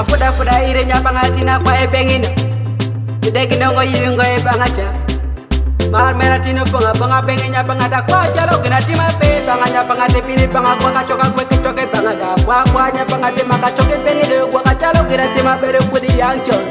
afuda fuda ire nyapanga tina kwa ebengino Tidegino ngo yungo ebangacha Mar meratino ponga ponga bengi nyapanga da kwa jalo kina tima pe banga nyapanga te pini banga kwa kachoka kwe kichoke banga da kwa nyapanga te makachoke bengi de kwa kachalo kina tima bere kudi yangchon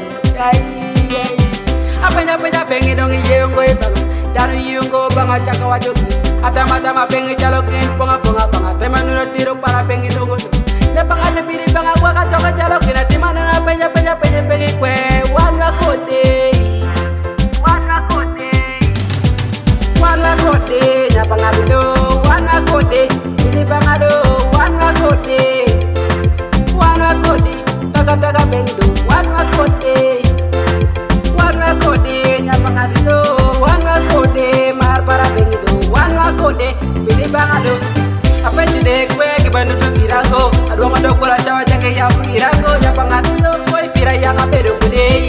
Apenya penya bengi dongi yungo ebanga Daru yungo banga chaka wajoki Atama bengi jalo kina ponga ponga banga Tema nuno tiro para bengi dongo Nyapanga te pini banga kwa kachoka jalo kina tima nuna penya bengi kwe Wanwa kode Wanwa kode Nyapanga bido Wanwa kode Pini banga do Wanwa kode Wanwa kode Taka bengi do Wanwa kode Wanwa kode Nyapanga bido Wanwa kode Mar para bengi do Wanwa kode Pini banga do Apa jide kwe kibanu tu pirango Aduh ngado kura cawa jake ya pirango Nyapanga bido koi pira yang abedo kude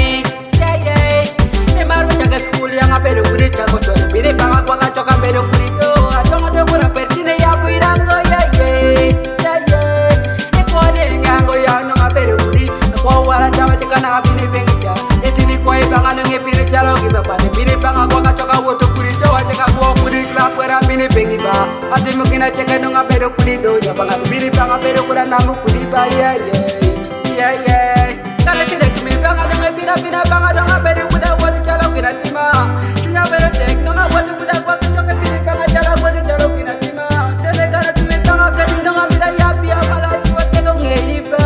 Emar jaga school yang abedo kude Cago chore pini banga kwa kacoka abedo kude do Aduh ngado kura pertine ya pirango Ekode ngango yang nong abedo kude Kwa wala cawa ceka na pini bengi ja Etini koi banga nunge pini calo kibapane Pini banga kwa kacoka woto kude Cawa ceka kwa kude klap kura pini bengi ba Ati mukina ceka nong abedo kude do Nyapanga pini banga abedo kura namu kude ba Kala sile kimi banga donga pina banga donga beri kuda wali calo kina tima Tunya beri tek donga wali kuda kwa kichoke pini banga calo wali calo kina tima Sele kala tumi banga kani donga bila ya pia mala chua teko ngeiba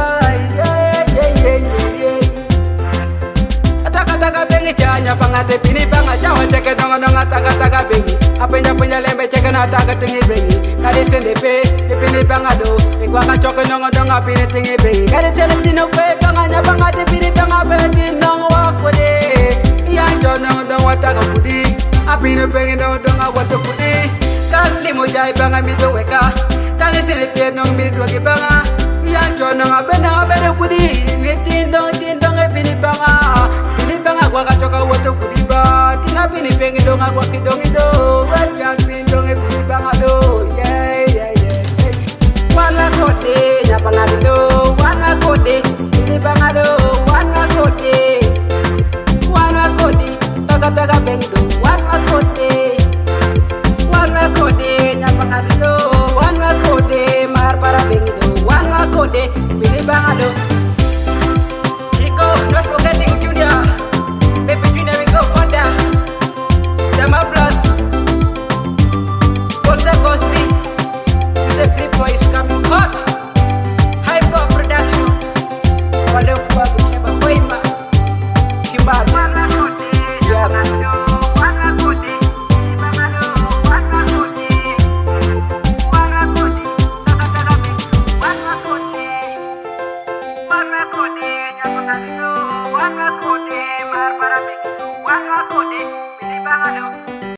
Ataka bengi chanya panga te pini banga chawa ceke donga taka bengi Apenya lembe ceke na taka tingi bengi Kali sende pe pini banga do Ekwa kachoke donga pini tingi bengi Kali sende dino kwe banga nyapanga te pini banga beti nongo wakode Iyanjo donga wataka kudi Apini bengi donga watu kudi Kali mojai banga mito weka Kali sende pe nongo miri dwaki banga Iyanjo donga bena kudi Ngeti donga pini banga kwa kachoka watu kudi ba Tina pini bengi donga kwa kidongi do Wajan pini donga pini banga do Wanwa kode nyapanga do Wanwa kode pini banga do Wanwa kode taka bengi do Wanwa kode nyapanga do Wanwa kode mar para bengi do Wanwa kode pini banga do